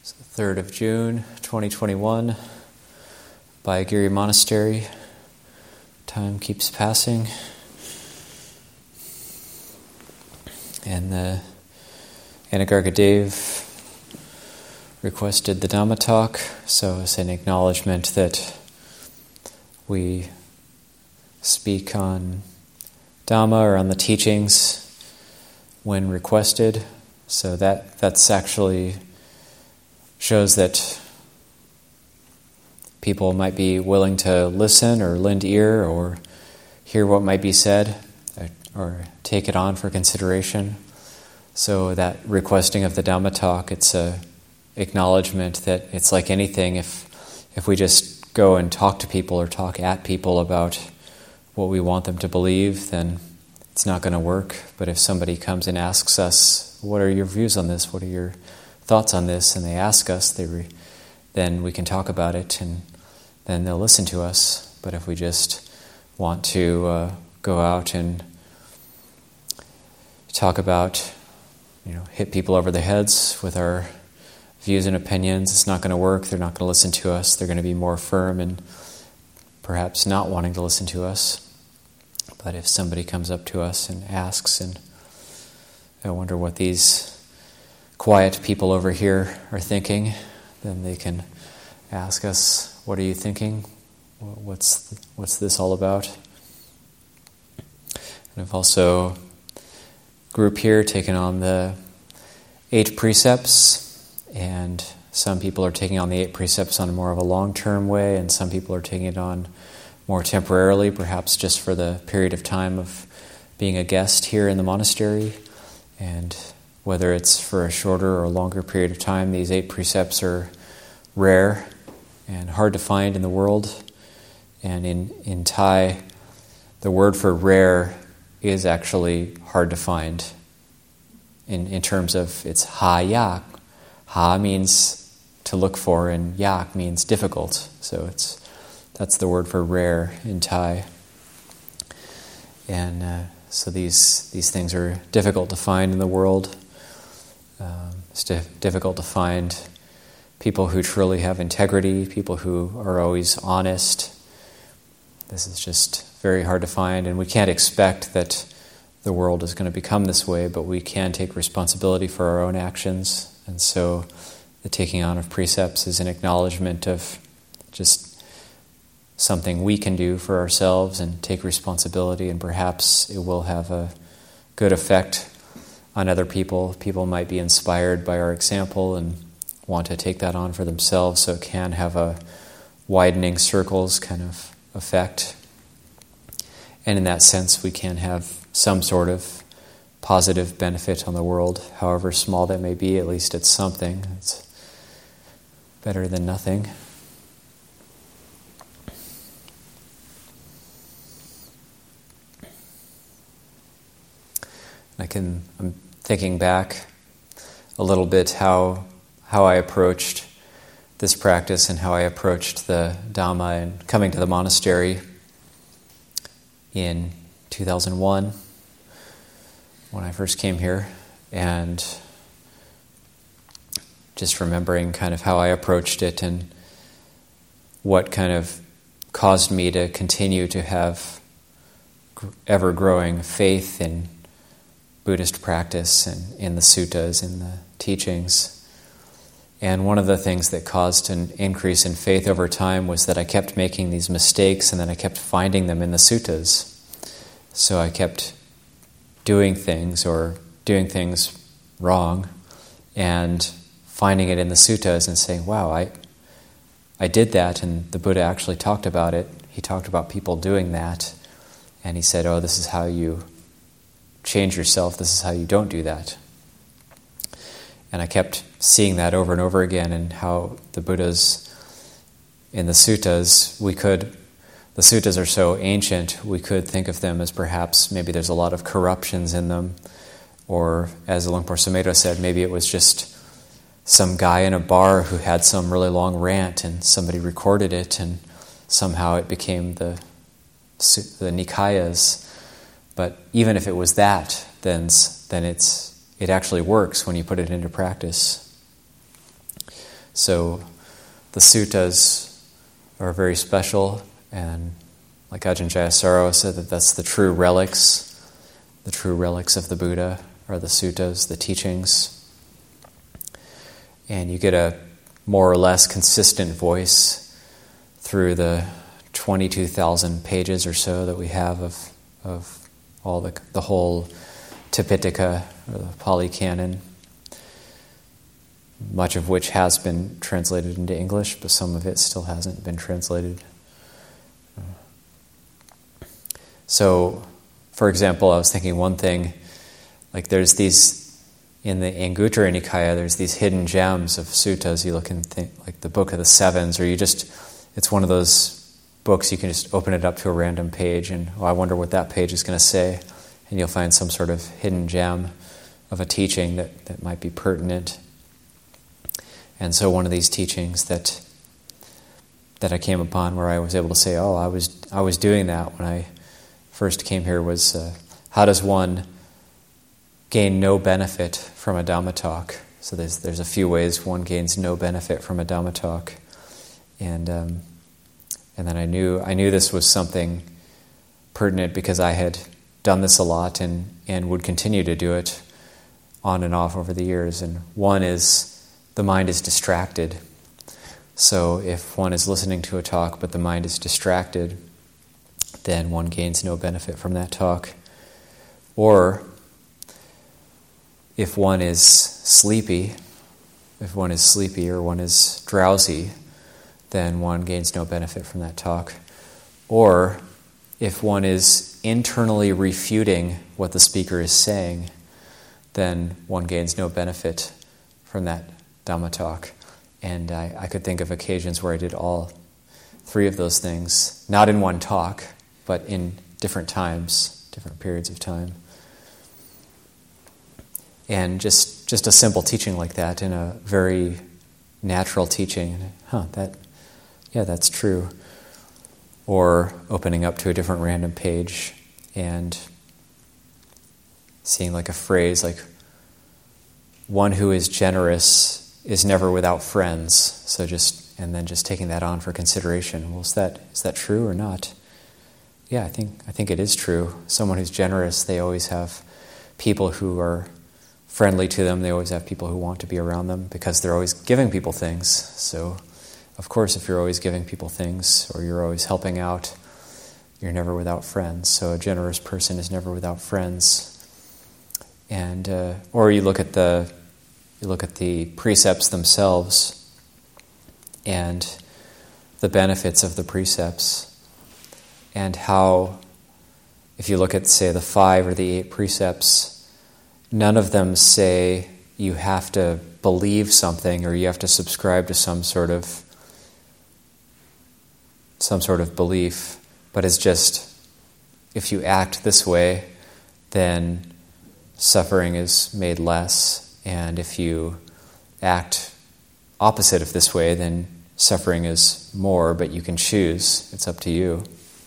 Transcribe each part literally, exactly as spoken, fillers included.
It's the third of June, twenty twenty-one, Bayagiri Monastery. Time keeps passing. And the Anagargadev requested the Dhamma talk, so it's an acknowledgement that we speak on Dhamma or on the teachings when requested. So that that's actually shows that people might be willing to listen or lend ear or hear what might be said or, or take it on for consideration. So that requesting of the Dhamma talk, it's a acknowledgement that it's like anything. If if we just go and talk to people or talk at people about what we want them to believe, then it's not going to work. But if somebody comes and asks us, what are your views on this? What are your thoughts on this? And they ask us, they re- then we can talk about it, and then they'll listen to us. But if we just want to uh, go out and talk about, you know, hit people over the heads with our views and opinions, it's not going to work. They're not going to listen to us. They're going to be more firm and perhaps not wanting to listen to us. But if somebody comes up to us and asks, and I wonder what these quiet people over here are thinking, then they can ask us, what are you thinking? What's what's this all about? And I've also, group here, taken on the eight precepts, and some people are taking on the eight precepts on more of a long-term way, and some people are taking it on more temporarily, perhaps just for the period of time of being a guest here in the monastery. And whether it's for a shorter or longer period of time, these eight precepts are rare and hard to find in the world. And in, in Thai, the word for rare is actually hard to find in, in terms of it's ha yak. Ha means to look for, and yak means difficult. So it's that's the word for rare in Thai. And uh, so these these things are difficult to find in the world. Um, it's di- difficult to find people who truly have integrity, people who are always honest. This is just very hard to find, and we can't expect that the world is going to become this way, but we can take responsibility for our own actions. And so the taking on of precepts is an acknowledgement of just something we can do for ourselves and take responsibility, and perhaps it will have a good effect on other people. People might be inspired by our example and want to take that on for themselves, so it can have a widening circles kind of effect. And in that sense, we can have some sort of positive benefit on the world, however small that may be. At least it's something. It's better than nothing. I can, I'm thinking back a little bit how how I approached this practice and how I approached the Dhamma and coming to the monastery in two thousand one when I first came here, and just remembering kind of how I approached it and what kind of caused me to continue to have ever-growing faith in Buddhist practice and in the suttas, in the teachings. And one of the things that caused an increase in faith over time was that I kept making these mistakes, and then I kept finding them in the suttas. So I kept doing things or doing things wrong and finding it in the suttas and saying, wow, I I did that, and the Buddha actually talked about it. He talked about people doing that, and he said, oh, this is how you change yourself, this is how you don't do that. And I kept seeing that over and over again, and how the Buddhas in the suttas, we could, the suttas are so ancient, we could think of them as perhaps maybe there's a lot of corruptions in them, or as Luang Por Sumedho said, maybe it was just some guy in a bar who had some really long rant and somebody recorded it, and somehow it became the the Nikayas. But even if it was that, then then it's it actually works when you put it into practice. So the suttas are very special, and like Ajahn Jayasaro said, that that's the true relics, the true relics of the Buddha are the suttas, the teachings. And you get a more or less consistent voice through the twenty-two thousand pages or so that we have of of all the the whole Tipitaka, or the Pali Canon, much of which has been translated into English, but some of it still hasn't been translated. So, for example, I was thinking one thing, like there's these, in the Anguttara Nikaya, there's these hidden gems of suttas. You look and think, like the Book of the Sevens, or you just, it's one of those books you can just open it up to a random page and, oh, I wonder what that page is going to say. And you'll find some sort of hidden gem of a teaching that, that might be pertinent. And so one of these teachings that that I came upon where I was able to say, oh, I was I was doing that when I first came here was, uh, how does one gain no benefit from a Dhamma talk? So there's there's a few ways one gains no benefit from a Dhamma talk. And um, and then I knew I knew this was something pertinent because I had done this a lot and, and would continue to do it on and off over the years. And one is the mind is distracted. So if one is listening to a talk but the mind is distracted, then one gains no benefit from that talk. Or if one is sleepy, if one is sleepy or one is drowsy, then one gains no benefit from that talk. Or if one is internally refuting what the speaker is saying, then one gains no benefit from that Dhamma talk. And I, I could think of occasions where I did all three of those things, not in one talk, but in different times, different periods of time. And just just a simple teaching like that, in a very natural teaching, huh, that, yeah, that's true. Or opening up to a different random page and seeing like a phrase like, one who is generous is never without friends. So just, and then just taking that on for consideration. Well, is that is that true or not? Yeah, I think I think it is true. Someone who's generous, they always have people who are friendly to them. They always have people who want to be around them because they're always giving people things. So, of course, if you're always giving people things or you're always helping out, you're never without friends. So a generous person is never without friends. And uh, or you look at the you look at the precepts themselves and the benefits of the precepts, and how, if you look at, say, the five or the eight precepts, none of them say you have to believe something or you have to subscribe to some sort of some sort of belief, but it's just, if you act this way, then suffering is made less, and if you act opposite of this way, then suffering is more, but you can choose. It's up to you.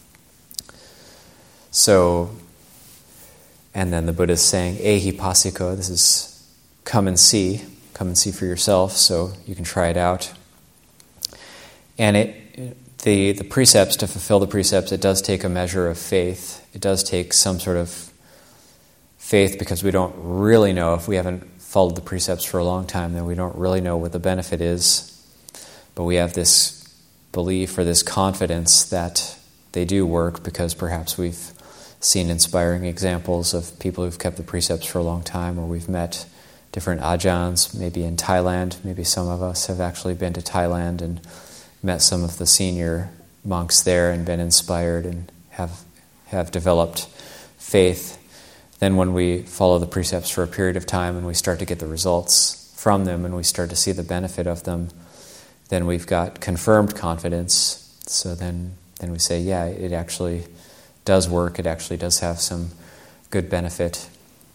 So, and then the Buddha is saying, ehipassiko, this is come and see, come and see for yourself, so you can try it out. And it, the the precepts, to fulfill the precepts, it does take a measure of faith. It does take some sort of faith, because we don't really know, if we haven't followed the precepts for a long time, then we don't really know what the benefit is. But we have this belief or this confidence that they do work, because perhaps we've seen inspiring examples of people who've kept the precepts for a long time, or we've met different ajahns, maybe in Thailand. Maybe some of us have actually been to Thailand and met some of the senior monks there and been inspired and have have developed faith. Then when we follow the precepts for a period of time and we start to get the results from them and we start to see the benefit of them, then we've got confirmed confidence. So then, then we say, yeah, it actually does work. It actually does have some good benefit.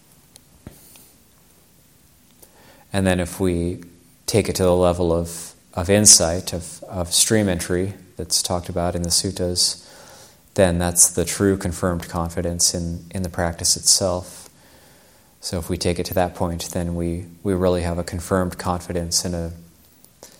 And then if we take it to the level of, of insight, of, of stream entry that's talked about in the suttas, then that's the true confirmed confidence in, in the practice itself. So if we take it to that point, then we, we really have a confirmed confidence in a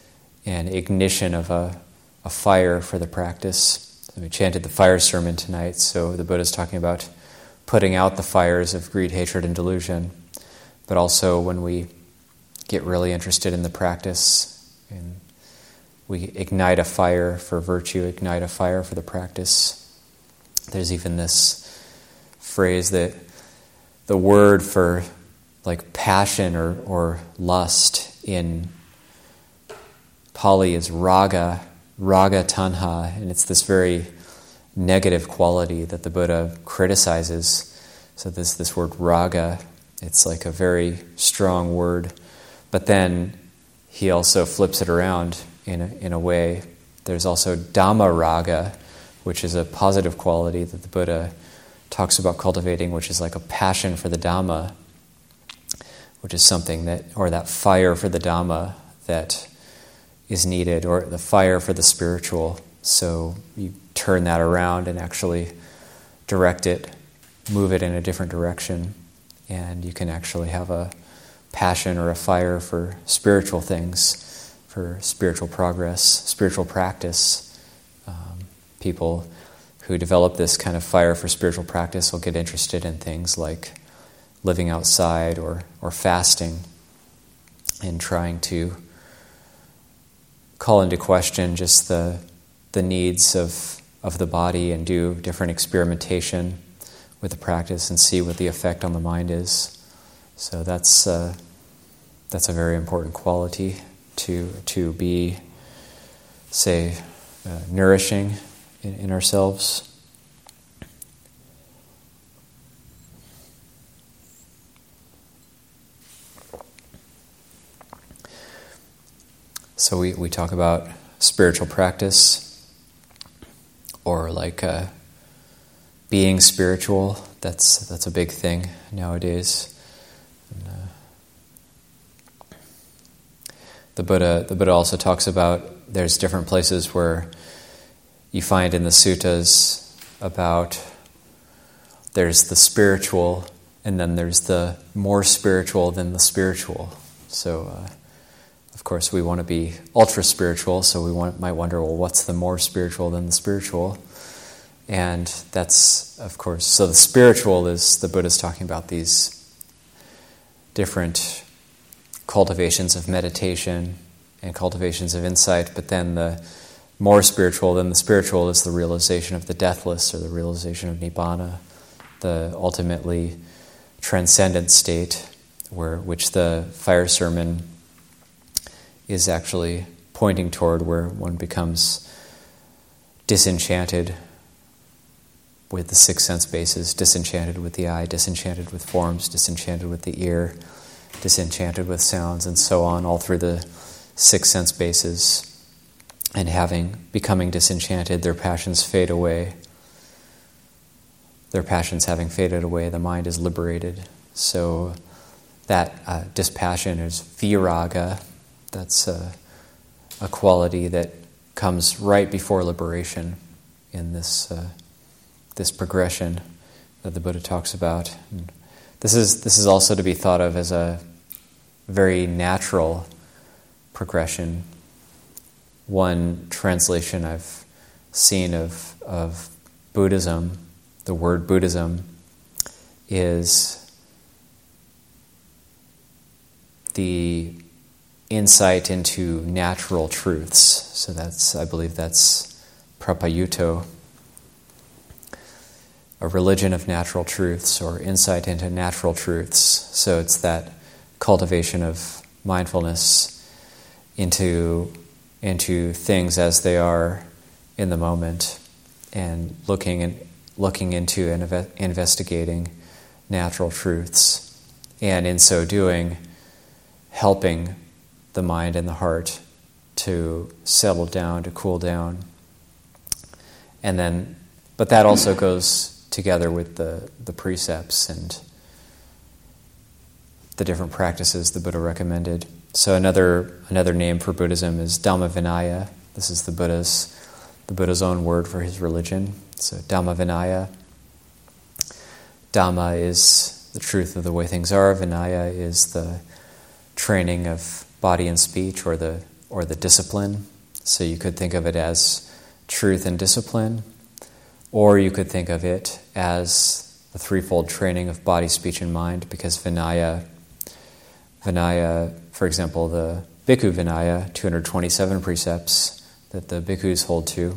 an ignition of a, a fire for the practice. So we chanted the fire sermon tonight, so the Buddha's talking about putting out the fires of greed, hatred, and delusion. But also when we get really interested in the practice, and we ignite a fire for virtue, ignite a fire for the practice. There's even this phrase that the word for like passion or, or lust in Pali is raga, raga tanha, and it's this very negative quality that the Buddha criticizes. So this this word raga, it's like a very strong word, but then he also flips it around in a, in a way. There's also Dhamma raga, which is a positive quality that the Buddha talks about cultivating, which is like a passion for the Dhamma, which is something that, or that fire for the Dhamma that is needed, or the fire for the spiritual. So you turn that around and actually direct it, move it in a different direction, and you can actually have a passion or a fire for spiritual things, for spiritual progress, spiritual practice. Um, people who develop this kind of fire for spiritual practice will get interested in things like living outside or, or fasting, and trying to call into question just the the needs of, of the body and do different experimentation with the practice and see what the effect on the mind is. So that's uh, that's a very important quality to to be, say, uh, nourishing in, in ourselves. So we, we talk about spiritual practice, or like uh, being spiritual. That's that's a big thing nowadays. And, uh, the Buddha the Buddha also talks about there's different places where you find in the suttas about there's the spiritual, and then there's the more spiritual than the spiritual. So. Uh, Of course, we want to be ultra-spiritual, so we want, might wonder, well, what's the more spiritual than the spiritual? And that's, of course, so the spiritual is, the Buddha's talking about these different cultivations of meditation and cultivations of insight, but then the more spiritual than the spiritual is the realization of the deathless, or the realization of Nibbana, the ultimately transcendent state, where which the fire sermon is actually pointing toward, where one becomes disenchanted with the six sense bases, disenchanted with the eye, disenchanted with forms, disenchanted with the ear, disenchanted with sounds, and so on, all through the six sense bases. And having, becoming disenchanted, their passions fade away. Their passions having faded away, the mind is liberated. So that uh, dispassion is viraga. That's a, a quality that comes right before liberation in this uh, this progression that the Buddha talks about. And this is this is also to be thought of as a very natural progression. One translation I've seen of of Buddhism, the word Buddhism, is the insight into natural truths. So that's, I believe that's Prapayutto, a religion of natural truths, or insight into natural truths. So it's that cultivation of mindfulness into into things as they are in the moment, and looking and looking into and inve- investigating natural truths, and in so doing, helping the mind and the heart to settle down, to cool down. And then, but that also goes together with the, the precepts and the different practices the Buddha recommended. So another another name for Buddhism is Dhamma Vinaya. This is the Buddha's the Buddha's own word for his religion. So Dhamma Vinaya. Dhamma is the truth of the way things are. Vinaya is the training of body and speech, or the or the discipline. So you could think of it as truth and discipline, or you could think of it as the threefold training of body, speech, and mind, because Vinaya, Vinaya, for example, the Bhikkhu Vinaya, two hundred twenty-seven precepts that the bhikkhus hold to,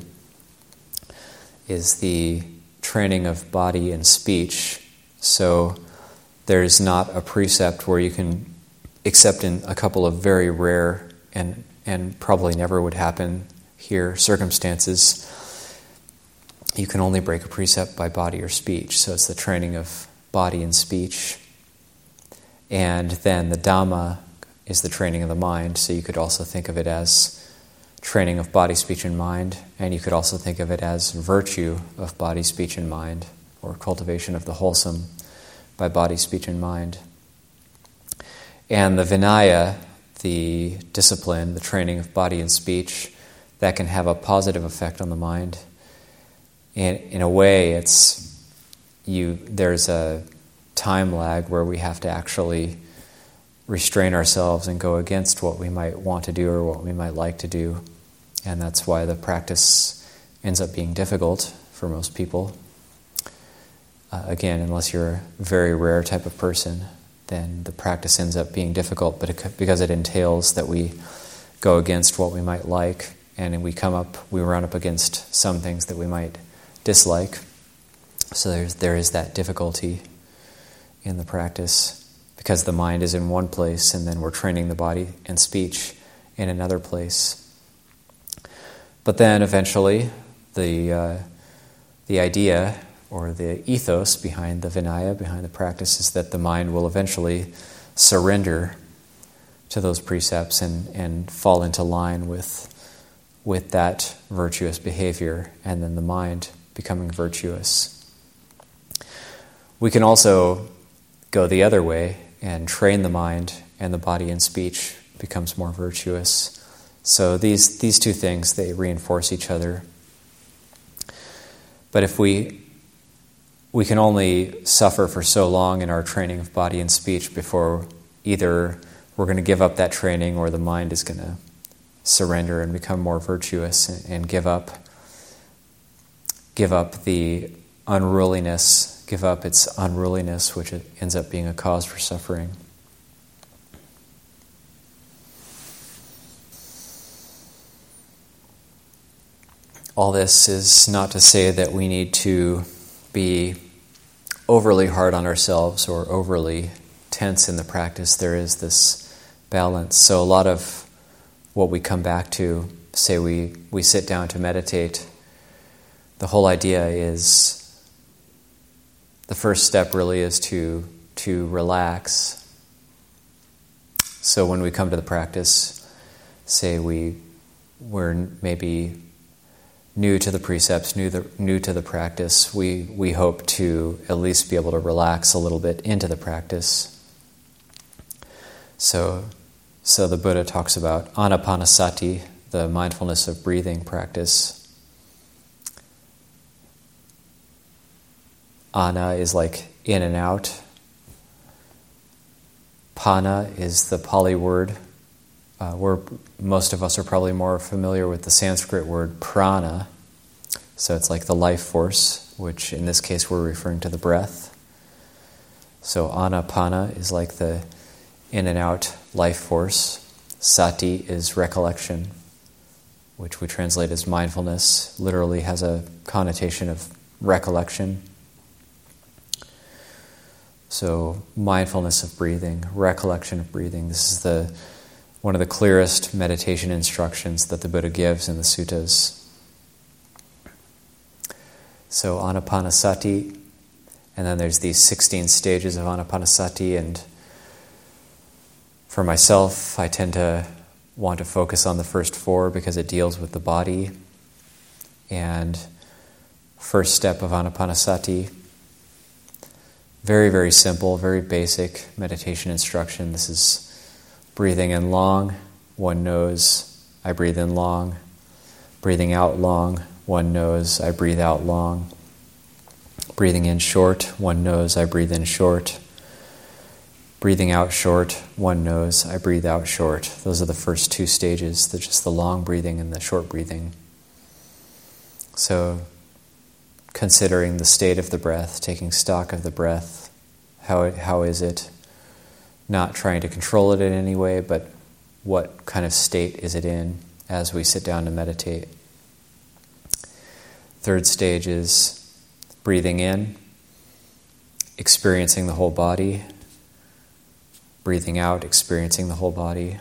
is the training of body and speech. So there's not a precept where you can, except in a couple of very rare and, and probably never would happen here circumstances, you can only break a precept by body or speech. So it's the training of body and speech. And then the Dhamma is the training of the mind. So you could also think of it as training of body, speech, and mind. And you could also think of it as virtue of body, speech, and mind, or cultivation of the wholesome by body, speech, and mind. And the Vinaya, the discipline, the training of body and speech, that can have a positive effect on the mind. In, in a way, it's you. There's a time lag where we have to actually restrain ourselves and go against what we might want to do or what we might like to do. And that's why the practice ends up being difficult for most people. Uh, again, unless you're a very rare type of person, then the practice ends up being difficult, but it, because it entails that we go against what we might like, and we come up, we run up against some things that we might dislike. So there's there is that difficulty in the practice, because the mind is in one place, and then we're training the body and speech in another place. But then eventually, the uh, the idea or the ethos behind the Vinaya, behind the practice, is that the mind will eventually surrender to those precepts and, and fall into line with with that virtuous behavior, and then the mind becoming virtuous. We can also go the other way and train the mind, and the body and speech becomes more virtuous. So these these two things, they reinforce each other. But if we we can only suffer for so long in our training of body and speech before either we're going to give up that training, or the mind is going to surrender and become more virtuous and, and give up give up the unruliness, give up its unruliness, which ends up being a cause for suffering. All this is not to say that we need to be overly hard on ourselves or overly tense in the practice. There is this balance. So a lot of what we come back to, say we, we sit down to meditate, the whole idea is, the first step really is to to relax. So when we come to the practice, say we, we're maybe new to the precepts, new the, new to the practice, we, we hope to at least be able to relax a little bit into the practice. So, so the Buddha talks about anapanasati, the mindfulness of breathing practice. Ana is like in and out. Pana is the Pali word. Uh, we're, most of us are probably more familiar with the Sanskrit word prana. So it's like the life force, which in this case we're referring to the breath. So anapana is like the in and out life force. Sati is recollection, which we translate as mindfulness. Literally has a connotation of recollection. So mindfulness of breathing, recollection of breathing. This is the one of the clearest meditation instructions that the Buddha gives in the suttas. So anapanasati, and then there's these sixteen stages of anapanasati, and for myself, I tend to want to focus on the first four because it deals with the body. And first step of anapanasati, very, very simple, very basic meditation instruction. This is breathing in long, one knows I breathe in long. Breathing out long, one knows I breathe out long. Breathing in short, one knows I breathe in short. breathing out short, one nose, I breathe out short. Those are the first two stages, the, just the long breathing and the short breathing. So considering the state of the breath, taking stock of the breath, how it, how is it, not trying to control it in any way, but what kind of state is it in as we sit down to meditate. Third stage is breathing in, experiencing the whole body, breathing out, experiencing the whole body.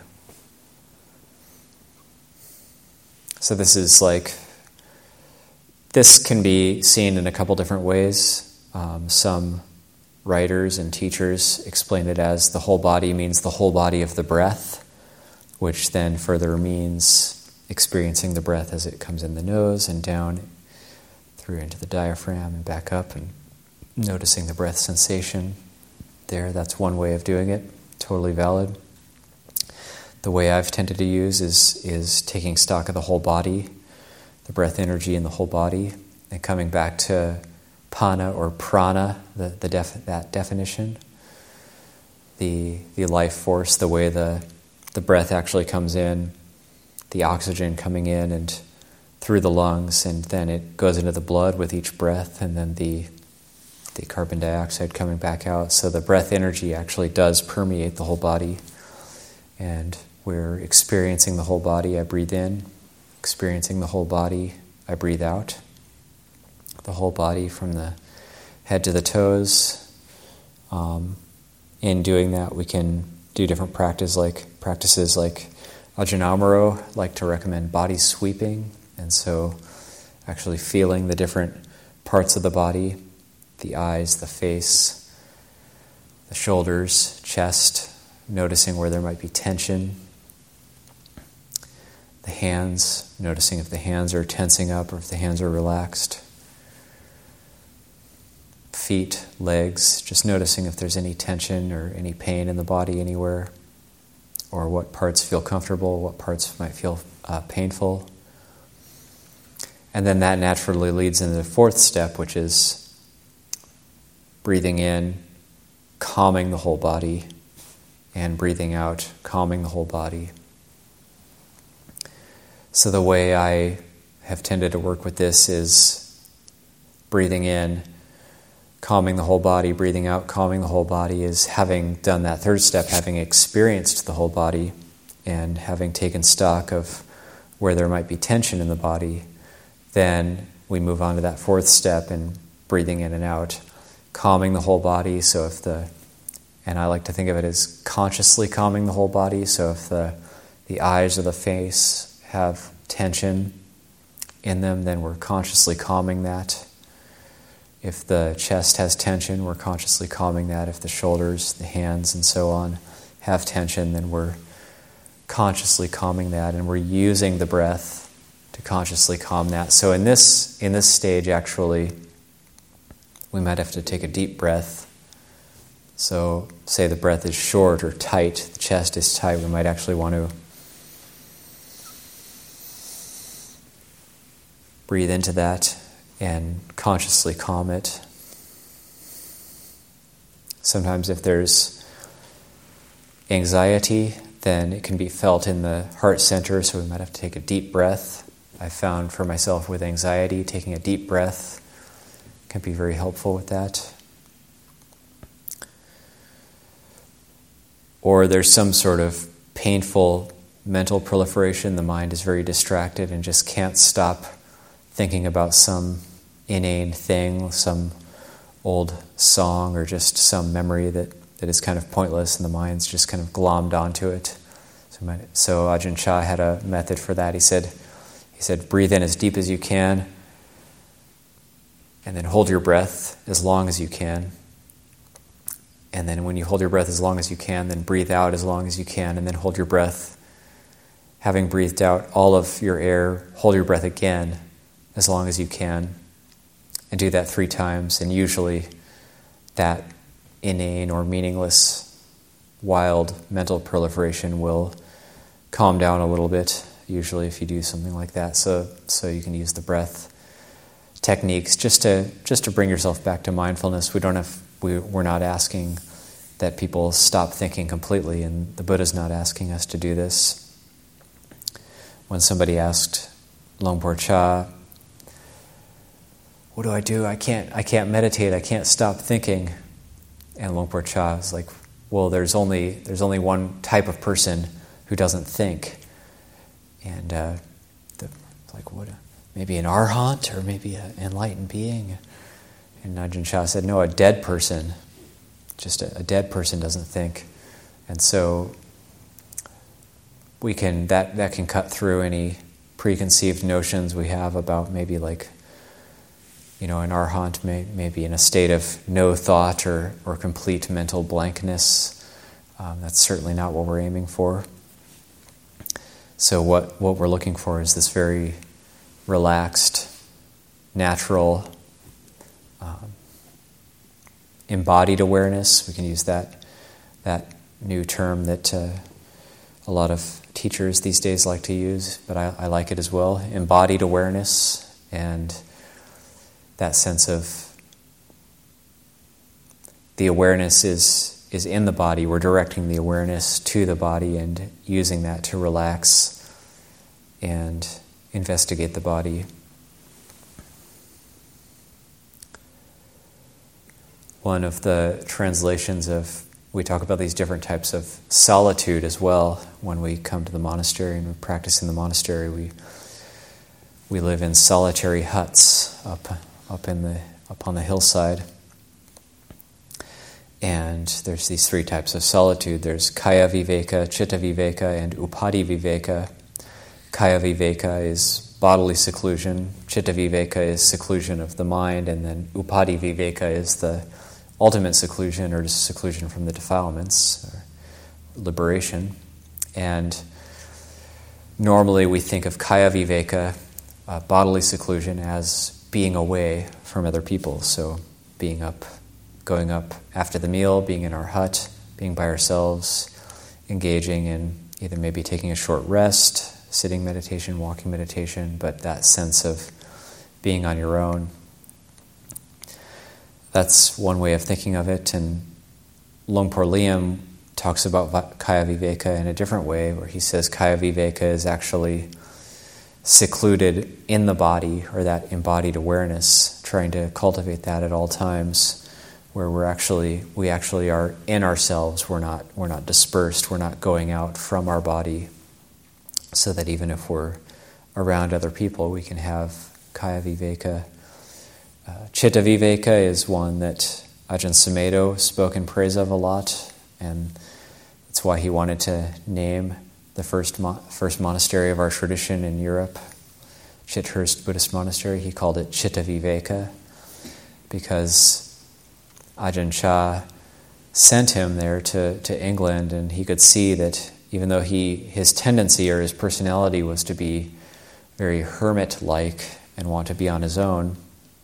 So this is like, this can be seen in a couple different ways. Um, some writers and teachers explain it as the whole body means the whole body of the breath, which then further means experiencing the breath as it comes in the nose and down through into the diaphragm and back up, and noticing the breath sensation there. That's one way of doing it. Totally valid. The way I've tended to use is is taking stock of the whole body, the breath energy in the whole body, and coming back to Pana or prana, the, the def, that definition, the the life force, the way the the breath actually comes in, the oxygen coming in and through the lungs, and then it goes into the blood with each breath, and then the the carbon dioxide coming back out. So the breath energy actually does permeate the whole body, and we're experiencing the whole body. I breathe in, experiencing the whole body. I breathe out. The whole body from the head to the toes. Um, in doing that, we can do different practice like practices like Ajahn Amaro like to recommend body sweeping, and so actually feeling the different parts of the body, the eyes, the face, the shoulders, chest, noticing where there might be tension, the hands, noticing if the hands are tensing up or if the hands are relaxed, feet, legs, just noticing if there's any tension or any pain in the body anywhere, or what parts feel comfortable, what parts might feel uh, painful. And then that naturally leads into the fourth step, which is breathing in, calming the whole body, and breathing out, calming the whole body. So the way I have tended to work with this is breathing in, calming the whole body, breathing out, calming the whole body, is having done that third step, having experienced the whole body and having taken stock of where there might be tension in the body. Then we move on to that fourth step and breathing in and out, calming the whole body. So if the, and I like to think of it as consciously calming the whole body. So if the, the eyes or the face have tension in them, then we're consciously calming that. If the chest has tension, we're consciously calming that. If the shoulders, the hands, and so on have tension, then we're consciously calming that, and we're using the breath to consciously calm that. So in this in this stage, actually, we might have to take a deep breath. So say the breath is short or tight, the chest is tight, we might actually want to breathe into that and consciously calm it. Sometimes if there's anxiety, then it can be felt in the heart center, so we might have to take a deep breath. I found for myself with anxiety, taking a deep breath can be very helpful with that. Or there's some sort of painful mental proliferation, the mind is very distracted and just can't stop thinking about some inane thing, some old song, or just some memory that, that is kind of pointless, and the mind's just kind of glommed onto it. So, my, so Ajahn Chah had a method for that. He said, he said, breathe in as deep as you can, and then hold your breath as long as you can. And then when you hold your breath as long as you can, then breathe out as long as you can, and then hold your breath. Having breathed out all of your air, hold your breath again as long as you can, and do that three times. And usually that inane or meaningless, wild mental proliferation will calm down a little bit, usually if you do something like that. So so you can use the breath techniques just to just to bring yourself back to mindfulness. We don't have we we're not asking that people stop thinking completely, and the Buddha's not asking us to do this. When somebody asked Longpo Cha, what do I do? I can't I can't meditate, I can't stop thinking. And Longpo Cha was like, well, there's only there's only one type of person who doesn't think. And uh, the, like, what? Maybe an arhat, or maybe an enlightened being? And Ajahn Chah said, no, a dead person. Just a, a dead person doesn't think. And so we can that that can cut through any preconceived notions we have about maybe like, you know, an arhat may, may be in a state of no thought or, or complete mental blankness. Um, that's certainly not what we're aiming for. So what, what we're looking for is this very relaxed, natural, um, embodied awareness. We can use that that new term that uh, a lot of teachers these days like to use, but I, I like it as well. Embodied awareness, and that sense of the awareness is is in the body. We're directing the awareness to the body and using that to relax and investigate the body. One of the translations of, we talk about these different types of solitude as well. When we come to the monastery and we practice in the monastery, we we live in solitary huts up up in the up on the hillside. And there's these three types of solitude. There's kaya viveka, chitta viveka, and upadi viveka. Kaya viveka is bodily seclusion, chitta viveka is seclusion of the mind, and then upadi viveka is the ultimate seclusion, or just seclusion from the defilements, or liberation. And normally we think of kaya viveka, uh, bodily seclusion, as being away from other people. So being up, going up after the meal, being in our hut, being by ourselves, engaging in either maybe taking a short rest, sitting meditation, walking meditation, but that sense of being on your own. That's one way of thinking of it. And Longpo Liam talks about kaya viveka in a different way, where he says kaya viveka is actually secluded in the body, or that embodied awareness, trying to cultivate that at all times, where we're actually we actually are in ourselves. We're not we're not dispersed. We're not going out from our body, so that even if we're around other people, we can have kaya viveka. Uh, Chitta viveka is one that Ajahn Sumedho spoke in praise of a lot, and that's why he wanted to name the first mo- first monastery of our tradition in Europe, Chithurst Buddhist Monastery. He called it Chitta viveka because Ajahn Chah sent him there to, to England, and he could see that even though he his tendency or his personality was to be very hermit-like and want to be on his own,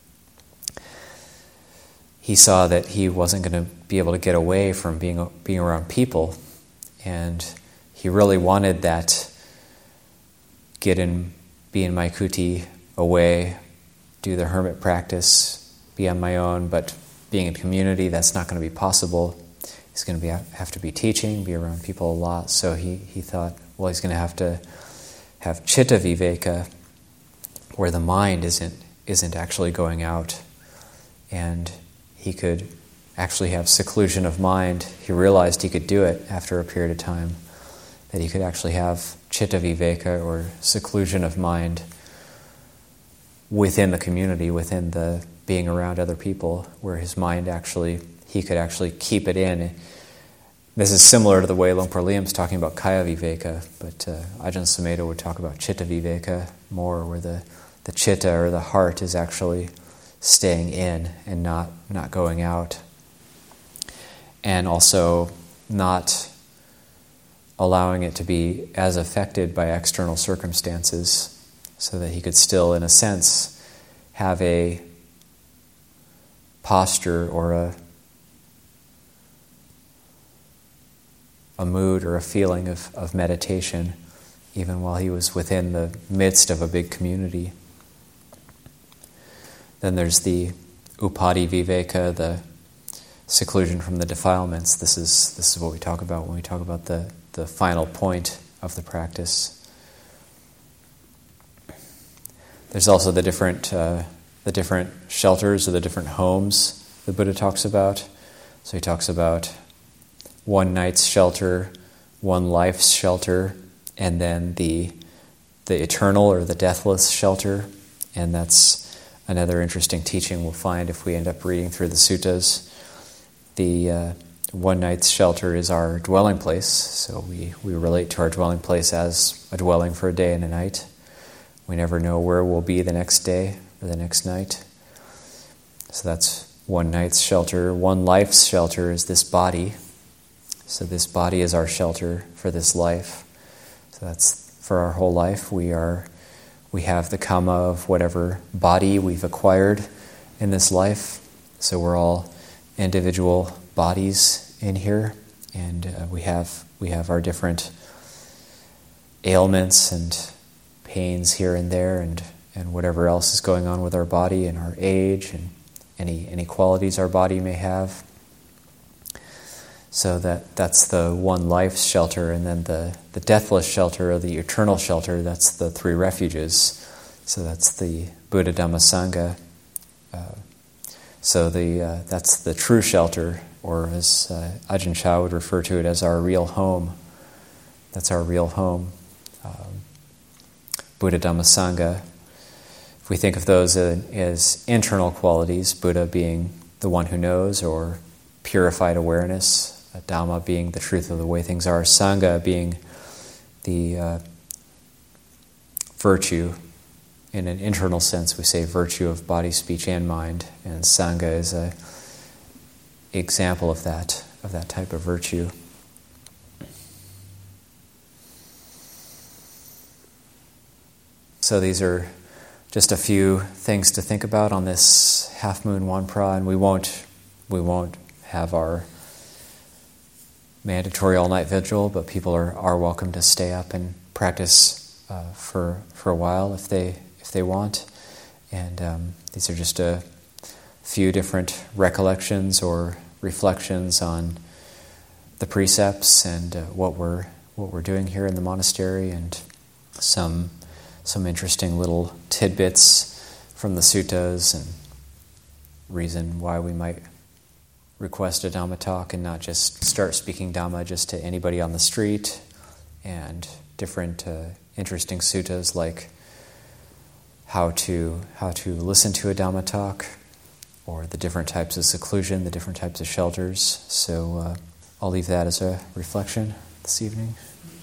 he saw that he wasn't going to be able to get away from being being around people, and he really wanted that get in, be in my kuti, away, do the hermit practice, be on my own, but being in community, that's not going to be possible. He's going to be have to be teaching, be around people a lot. So he, he thought, well, he's going to have to have chitta viveka, where the mind isn't isn't actually going out, and he could actually have seclusion of mind. He realized he could do it after a period of time, that he could actually have chitta viveka, or seclusion of mind, within the community, within the being around other people, where his mind actually, he could actually keep it in. This is similar to the way Longpo Liam's talking about kaya viveka, but uh, Ajahn Sumedho would talk about chitta viveka more, where the, the chitta, or the heart, is actually staying in and not, not going out. And also not allowing it to be as affected by external circumstances, so that he could still, in a sense, have a posture or a a mood or a feeling of, of meditation, even while he was within the midst of a big community. Then there's the upadi viveka, the seclusion from the defilements. This is this is what we talk about when we talk about the, the final point of the practice. There's also the different uh, the different shelters or the different homes the Buddha talks about. So he talks about one night's shelter, one life's shelter, and then the the eternal or the deathless shelter. And that's another interesting teaching we'll find if we end up reading through the suttas. The uh, one night's shelter is our dwelling place, so we, we relate to our dwelling place as a dwelling for a day and a night. We never know where we'll be the next day or the next night. So that's one night's shelter. One life's shelter is this body. So this body is our shelter for this life. So that's for our whole life. We are we have the karma of whatever body we've acquired in this life. So we're all individual bodies in here, and uh, we have we have our different ailments and pains here and there, and, and whatever else is going on with our body and our age and any any qualities our body may have. So that that's the one life's shelter, and then the, the deathless shelter or the eternal shelter, that's the three refuges. So that's the Buddha Dhamma Sangha. Uh, so the uh, that's the true shelter, or as uh, Ajahn Chah would refer to it as our real home. That's our real home. Um, Buddha Dhamma Sangha. If we think of those uh, as internal qualities, Buddha being the one who knows, or purified awareness, Dhamma being the truth of the way things are, Sangha being the uh, virtue. In an internal sense, we say virtue of body, speech, and mind, and Sangha is a example of that, of that type of virtue. So these are just a few things to think about on this half moon Wanpra, and we won't we won't have our mandatory all-night vigil, but people are, are welcome to stay up and practice uh, for for a while if they if they want. And um, these are just a few different recollections or reflections on the precepts and uh, what we're what we're doing here in the monastery, and some some interesting little tidbits from the suttas and reason why we might request a Dhamma talk and not just start speaking Dhamma just to anybody on the street, and different uh, interesting suttas like how to how to listen to a Dhamma talk, or the different types of seclusion, the different types of shelters. So uh, I'll leave that as a reflection this evening.